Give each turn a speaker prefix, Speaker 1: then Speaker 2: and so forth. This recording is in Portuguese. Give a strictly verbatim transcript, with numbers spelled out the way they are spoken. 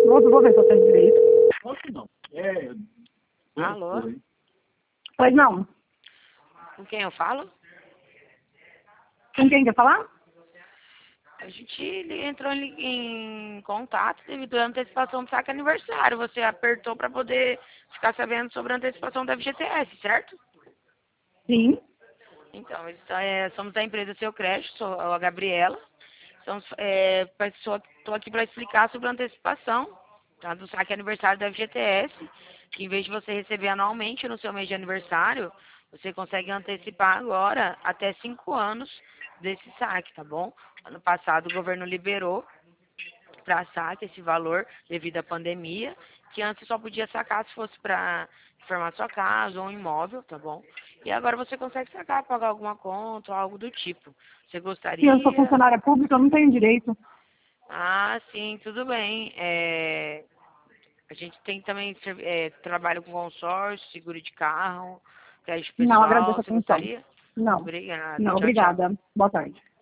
Speaker 1: Vou, vou ver se eu tenho direito.
Speaker 2: Acho que não. É.
Speaker 3: Alô?
Speaker 1: Pois não.
Speaker 3: Com quem eu falo?
Speaker 1: Com quem quer falar?
Speaker 3: A gente entrou em, em contato devido à antecipação do saque aniversário. Você apertou para poder ficar sabendo sobre a antecipação da F G T S, certo?
Speaker 1: Sim.
Speaker 3: Então, isso é, somos da empresa Seu Crédito, sou a Gabriela. Somos, é, estou aqui para explicar sobre a antecipação, tá, do saque aniversário da F G T S, que em vez de você receber anualmente no seu mês de aniversário, você consegue antecipar agora até cinco anos desse saque, tá bom? Ano passado o governo liberou para saque esse valor devido à pandemia, que antes só podia sacar se fosse para reformar sua casa ou um imóvel, tá bom? E agora você consegue sacar, pagar alguma conta ou algo do tipo. Você
Speaker 1: Se eu sou
Speaker 3: gostaria?
Speaker 1: funcionária pública, eu não tenho direito.
Speaker 3: Ah, sim, tudo bem. É, a gente tem também é, trabalho com consórcio, seguro de carro, crédito
Speaker 1: Não,
Speaker 3: pessoal.
Speaker 1: agradeço a
Speaker 3: Você
Speaker 1: atenção.
Speaker 3: gostaria?
Speaker 1: Não.
Speaker 3: Obrigada.
Speaker 1: Não,
Speaker 3: Tchau, tchau.
Speaker 1: obrigada. Boa tarde.